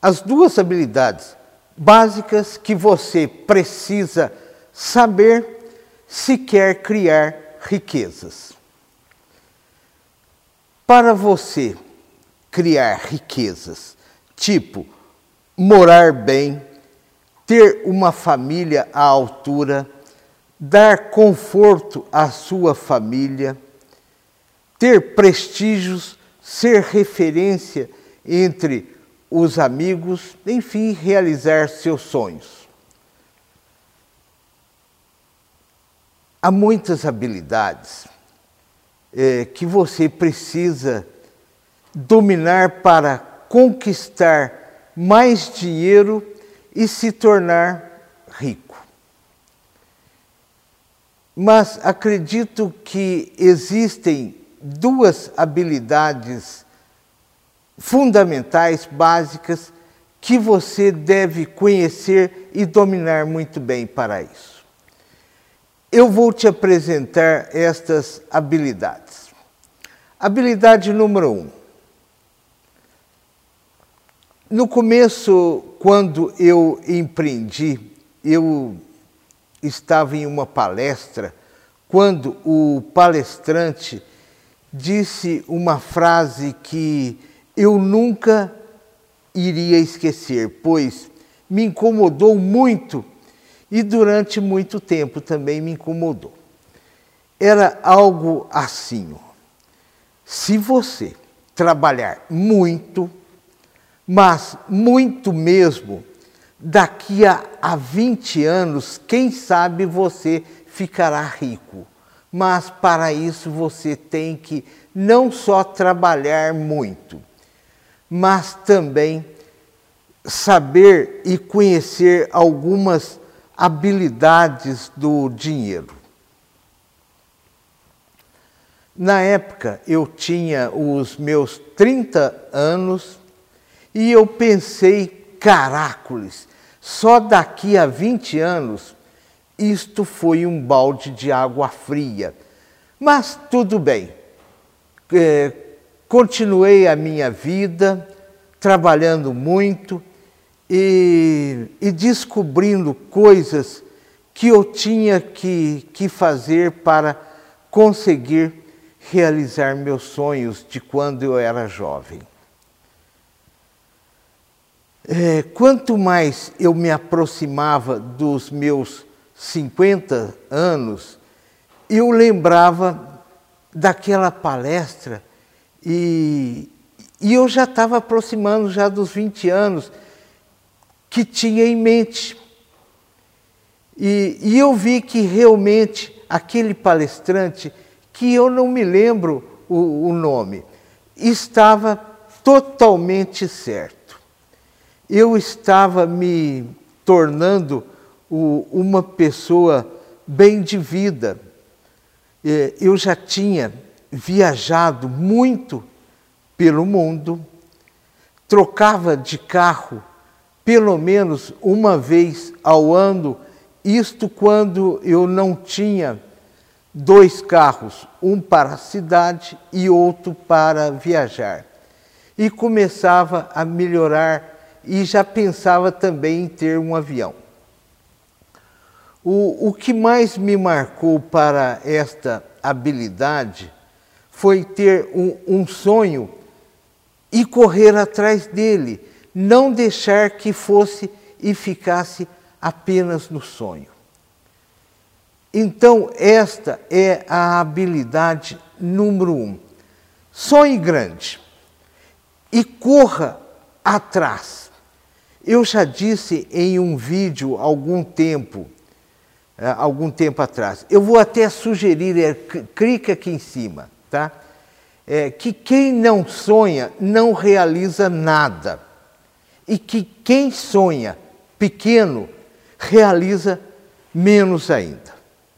as duas habilidades básicas que você precisa saber se quer criar riquezas. Para você criar riquezas, tipo morar bem, ter uma família à altura, dar conforto à sua família, ter prestígios, ser referência entre os amigos, enfim, realizar seus sonhos. Há muitas habilidades que você precisa dominar para conquistar mais dinheiro e se tornar rico. Mas acredito que existem duas habilidades fundamentais, básicas, que você deve conhecer e dominar muito bem para isso. Eu vou te apresentar estas habilidades. Habilidade número 1. No começo, quando eu empreendi, eu estava em uma palestra, quando o palestrante disse uma frase que eu nunca iria esquecer, pois me incomodou muito e durante muito tempo também me incomodou. Era algo assim: se você trabalhar muito, mas muito mesmo, daqui a 20 anos, quem sabe você ficará rico. Mas para isso você tem que não só trabalhar muito, mas também saber e conhecer algumas habilidades do dinheiro. Na época, eu tinha os meus 30 anos e eu pensei, caracoles, só daqui a 20 anos isto foi um balde de água fria. Mas tudo bem, continuei a minha vida, trabalhando muito e descobrindo coisas que eu tinha que fazer para conseguir realizar meus sonhos de quando eu era jovem. Quanto mais eu me aproximava dos meus 50 anos, eu lembrava daquela palestra e eu já estava aproximando já dos 20 anos que tinha em mente. E eu vi que realmente aquele palestrante, que eu não me lembro o nome, estava totalmente certo. Eu estava me tornando uma pessoa bem de vida. Eu já tinha viajado muito pelo mundo, trocava de carro pelo menos uma vez ao ano, isto quando eu não tinha 2 carros, um para a cidade e outro para viajar. E começava a melhorar e já pensava também em ter um avião. O que mais me marcou para esta habilidade foi ter um sonho e correr atrás dele, não deixar que fosse e ficasse apenas no sonho. Então, esta é a habilidade número 1. Sonhe grande e corra atrás. Eu já disse em um vídeo algum tempo atrás, eu vou até sugerir, clica aqui em cima, tá? Que quem não sonha não realiza nada. E que quem sonha pequeno realiza menos ainda.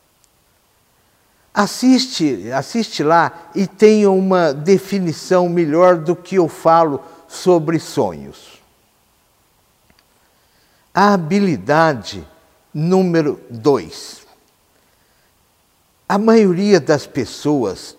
Assiste lá e tenha uma definição melhor do que eu falo sobre sonhos. A habilidade número 2. A maioria das pessoas,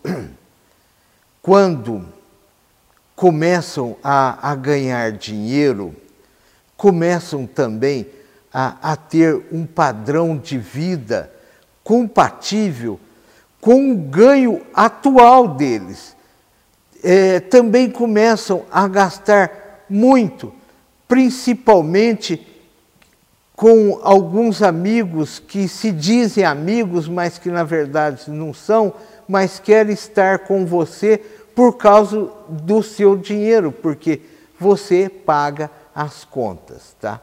quando começam a ganhar dinheiro, começam também a ter um padrão de vida compatível com o ganho atual deles. Também começam a gastar muito, principalmente com alguns amigos que se dizem amigos, mas que na verdade não são, mas querem estar com você por causa do seu dinheiro, porque você paga as contas, tá?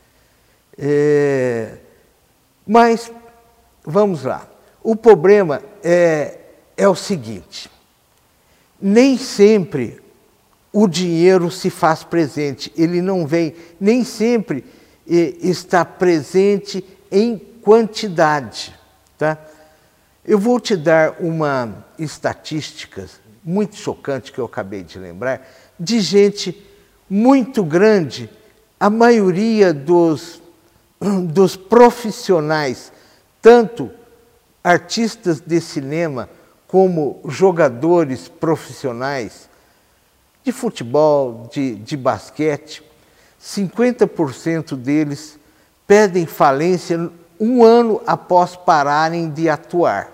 Mas, vamos lá. O problema é o seguinte: nem sempre o dinheiro se faz presente, ele não vem, nem sempre está presente em quantidade, tá? Eu vou te dar uma estatística muito chocante que eu acabei de lembrar, de gente muito grande, a maioria dos profissionais, tanto artistas de cinema como jogadores profissionais de futebol, de basquete, 50% deles pedem falência 1 ano após pararem de atuar.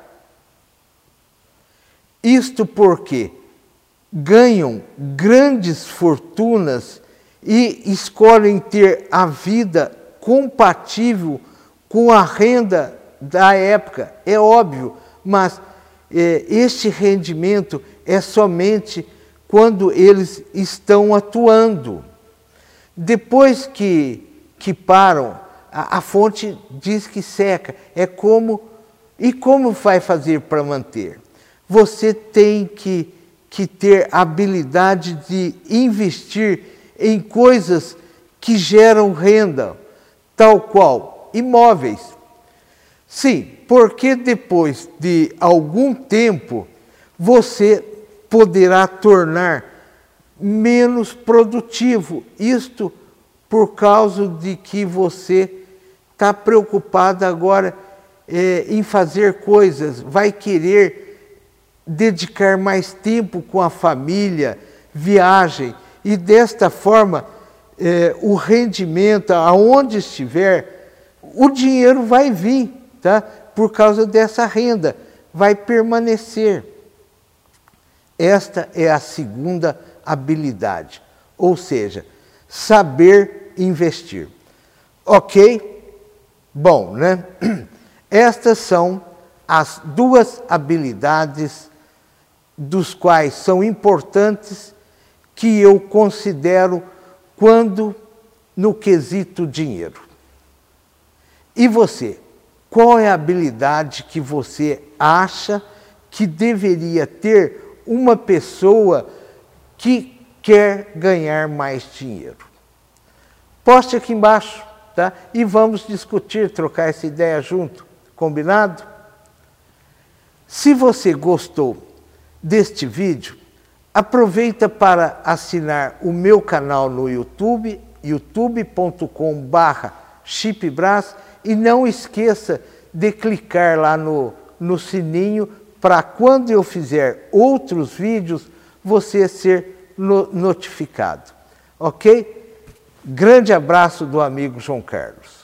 Isto porque ganham grandes fortunas e escolhem ter a vida compatível com a renda da época. É óbvio, mas este rendimento é somente quando eles estão atuando. Depois que param, a fonte diz que seca. E como vai fazer para manter? Você tem que ter a habilidade de investir em coisas que geram renda, tal qual imóveis. Sim, porque depois de algum tempo você poderá tornar menos produtivo. Isto por causa de que você está preocupado agora em fazer coisas, vai querer dedicar mais tempo com a família, viagem, e desta forma o rendimento, aonde estiver, o dinheiro vai vir, tá? Por causa dessa renda, vai permanecer. Esta é a segunda habilidade, ou seja, saber investir. Ok? Bom, né? Estas são as 2 habilidades dos quais são importantes que eu considero quando no quesito dinheiro. E você? Qual é a habilidade que você acha que deveria ter uma pessoa que quer ganhar mais dinheiro? Poste aqui embaixo, tá? E vamos discutir, trocar essa ideia junto. Combinado? Se você gostou deste vídeo, aproveita para assinar o meu canal no YouTube, youtube.com/chipbras, e não esqueça de clicar lá no sininho para quando eu fizer outros vídeos, você ser notificado. Ok? Grande abraço do amigo João Carlos.